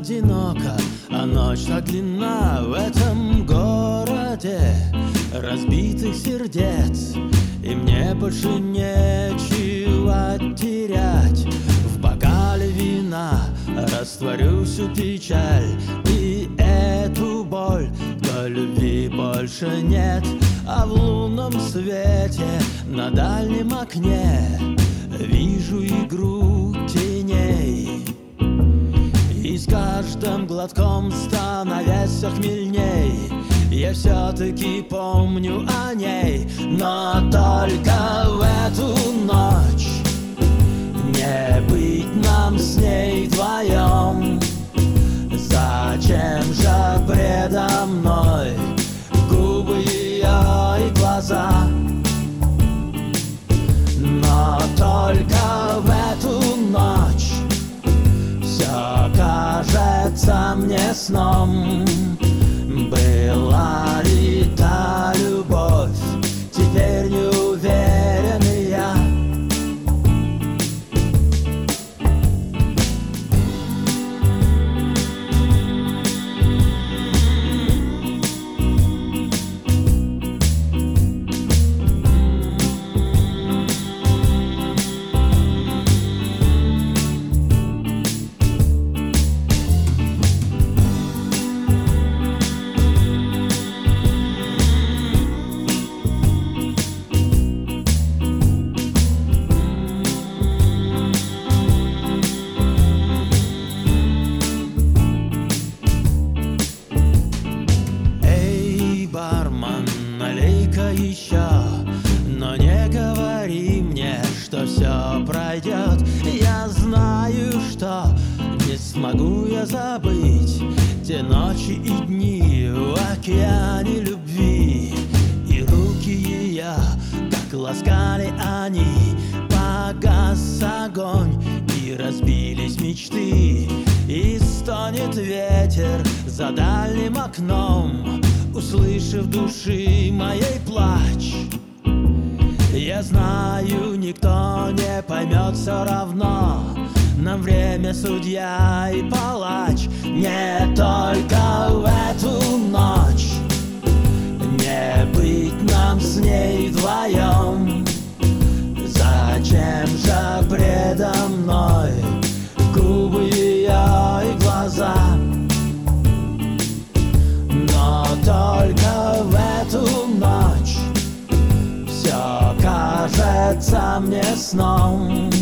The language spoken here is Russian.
одиноко, а ночь так длинна в этом городе разбитых сердец, и мне больше нечего терять. В бокале вина растворю всю печаль и эту боль, но любви больше нет. А в лунном свете на дальнем окне вижу игру теней, и с каждым глотком становясь все хмельней, я все-таки помню о ней. Но только в эту ночь не быть нам с ней вдвоем. Зачем же предо мной губы ее и глаза? Но только в эту ночь все кажется мне сном. Была ли та любовь, теперь не уверен я. Еще, но не говори мне, что все пройдет. Я знаю, что не смогу я забыть те ночи и дни в океане любви. И руки ее, как ласкали они, погас огонь и разбились мечты. И стонет ветер за дальним окном, услышав души моей плач. Я знаю, никто не поймет все равно, нам время судья и палач. Не только в эту ночь не быть нам с ней вдвоем. Зачем же предо мной губы ее и глаза? Но только в эту ночь все кажется мне сном.